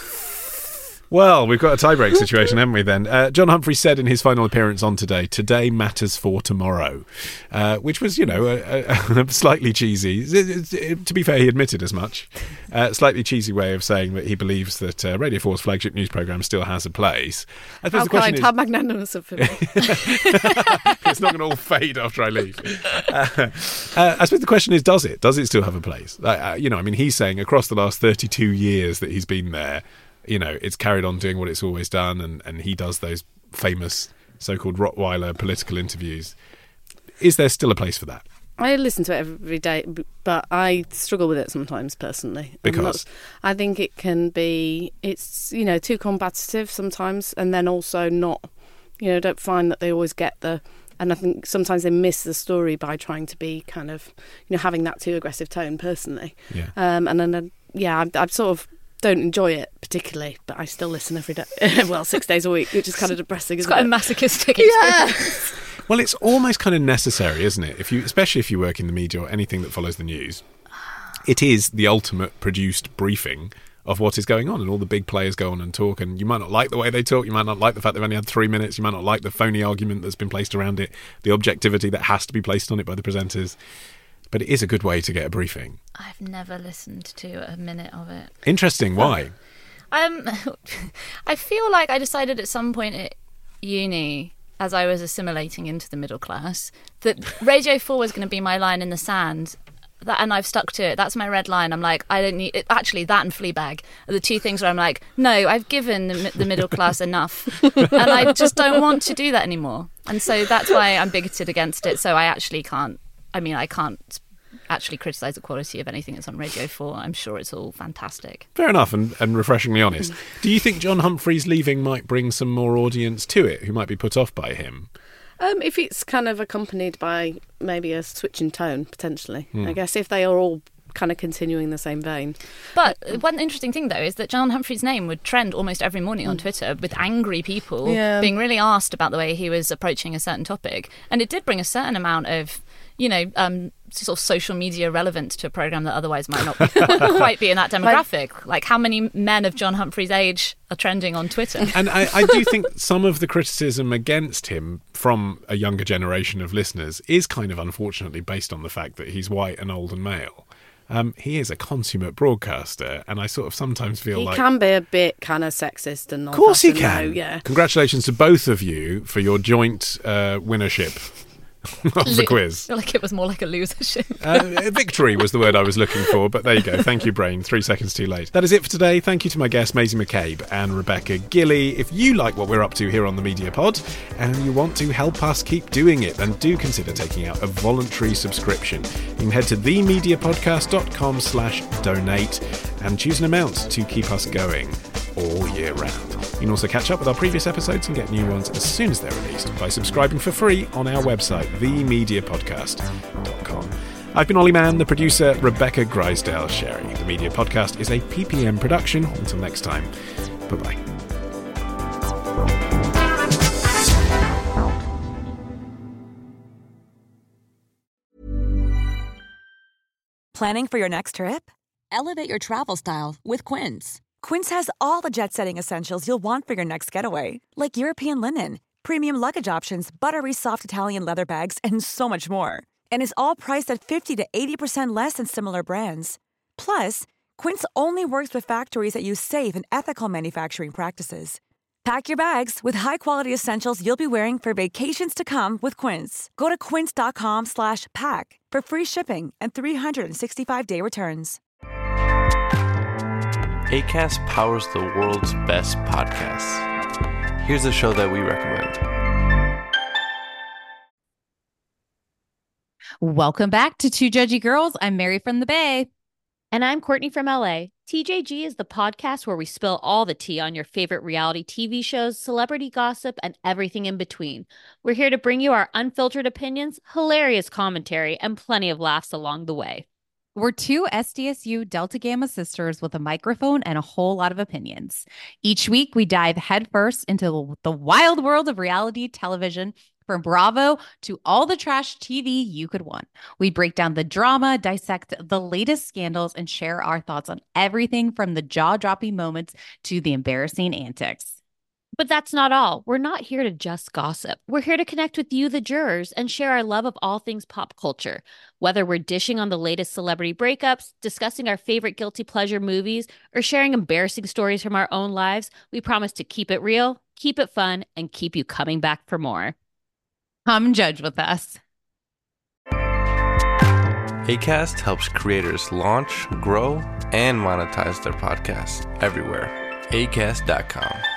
Well, we've got a tie-break situation, haven't we, then? Uh, John Humphrey said in his final appearance on Today, today matters for tomorrow, uh, which was, you know, a, a, a slightly cheesy, it, it, to be fair, he admitted as much, uh, slightly cheesy way of saying that he believes that uh, Radio four's flagship news programme still has a place. I how kind, how magnanimous of him. It's not going to all fade after I leave. Uh, uh, I suppose the question is, does it? Does it still have a place? Uh, you know, I mean, he's saying across the last thirty-two years that he's been there, you know, it's carried on doing what it's always done, and, and he does those famous so-called Rottweiler political interviews. Is there still a place for that? I listen to it every day, but I struggle with it sometimes personally. Because? Not, I think it can be, it's, you know, too combative sometimes, and then also not, you know, don't find that they always get the, and I think sometimes they miss the story by trying to be kind of, you know, having that too aggressive tone personally. Yeah. Um, and then, uh, yeah, I, I sort of don't enjoy it particularly, but I still listen every day. Well, six days a week, which is kind of depressing, isn't it? It's quite it? a masochistic experience. Yeah. Well, it's almost kind of necessary, isn't it? If you, especially if you work in the media or anything that follows the news, it is the ultimate produced briefing of what is going on, and all the big players go on and talk, and you might not like the way they talk, you might not like the fact they've only had three minutes, you might not like the phony argument that's been placed around it, the objectivity that has to be placed on it by the presenters. But it is a good way to get a briefing. I've never listened to a minute of it. Interesting. Why? Um, I feel like I decided at some point at uni, as I was assimilating into the middle class, that Radio four was going to be my line in the sand that, and I've stuck to it. That's my red line. I'm like, I don't need it. Actually, that and Fleabag are the two things where I'm like, no, I've given the, the middle class enough, and I just don't want to do that anymore. And so that's why I'm bigoted against it. So I actually can't. I mean, I can't actually criticise the quality of anything that's on Radio four. I'm sure it's all fantastic. Fair enough, and, and refreshingly honest. Do you think John Humphrys leaving might bring some more audience to it who might be put off by him? Um, if it's kind of accompanied by maybe a switch in tone, potentially. Hmm. I guess if they are all kind of continuing the same vein. But one interesting thing, though, is that John Humphrys' name would trend almost every morning on Twitter with angry people Yeah. being really asked about the way he was approaching a certain topic. And it did bring a certain amount of, you know, um, sort of social media relevance to a programme that otherwise might not quite be in that demographic. Like, how many men of John Humphrys' age are trending on Twitter? And I, I do think some of the criticism against him from a younger generation of listeners is kind of unfortunately based on the fact that he's white and old and male. Um, he is a consummate broadcaster, and I sort of sometimes feel he like... He can be a bit kind of sexist and Of course he can. can. Yeah. Congratulations to both of you for your joint uh, winnership of the quiz. I feel like it was more like a losership. uh, victory was the word I was looking for, but there you go. Thank you, Brain. Three seconds too late. That is it for today. Thank you to my guests, Maisie McCabe and Rebecca Gilley. If you like what we're up to here on the Media Pod and you want to help us keep doing it, then do consider taking out a voluntary subscription. You can head to themediapodcast.com slash donate and choose an amount to keep us going all year round. You can also catch up with our previous episodes and get new ones as soon as they're released by subscribing for free on our website, the media podcast dot com. I've been Ollie Mann, the producer, Rebecca Grisdale-Sherry. The Media Podcast is a P P M production. Until next time, bye-bye. Planning for your next trip? Elevate your travel style with Quince. Quince has all the jet-setting essentials you'll want for your next getaway, like European linen, premium luggage options, buttery soft Italian leather bags, and so much more. And is all priced at fifty to eighty percent less than similar brands. Plus, Quince only works with factories that use safe and ethical manufacturing practices. Pack your bags with high-quality essentials you'll be wearing for vacations to come with Quince. Go to quince.com slash pack for free shipping and three sixty-five day returns. Acast powers the world's best podcasts. Here's a show that we recommend. Welcome back to Two Judgy Girls. I'm Mary from the Bay. And I'm Courtney from L A. T J G is the podcast where we spill all the tea on your favorite reality T V shows, celebrity gossip, and everything in between. We're here to bring you our unfiltered opinions, hilarious commentary, and plenty of laughs along the way. We're two S D S U Delta Gamma sisters with a microphone and a whole lot of opinions. Each week, we dive headfirst into the wild world of reality television, from Bravo to all the trash T V you could want. We break down the drama, dissect the latest scandals, and share our thoughts on everything from the jaw-dropping moments to the embarrassing antics. But that's not all. We're not here to just gossip. We're here to connect with you, the jurors, and share our love of all things pop culture. Whether we're dishing on the latest celebrity breakups, discussing our favorite guilty pleasure movies, or sharing embarrassing stories from our own lives, we promise to keep it real, keep it fun, and keep you coming back for more. Come judge with us. Acast helps creators launch, grow, and monetize their podcasts everywhere. acast dot com.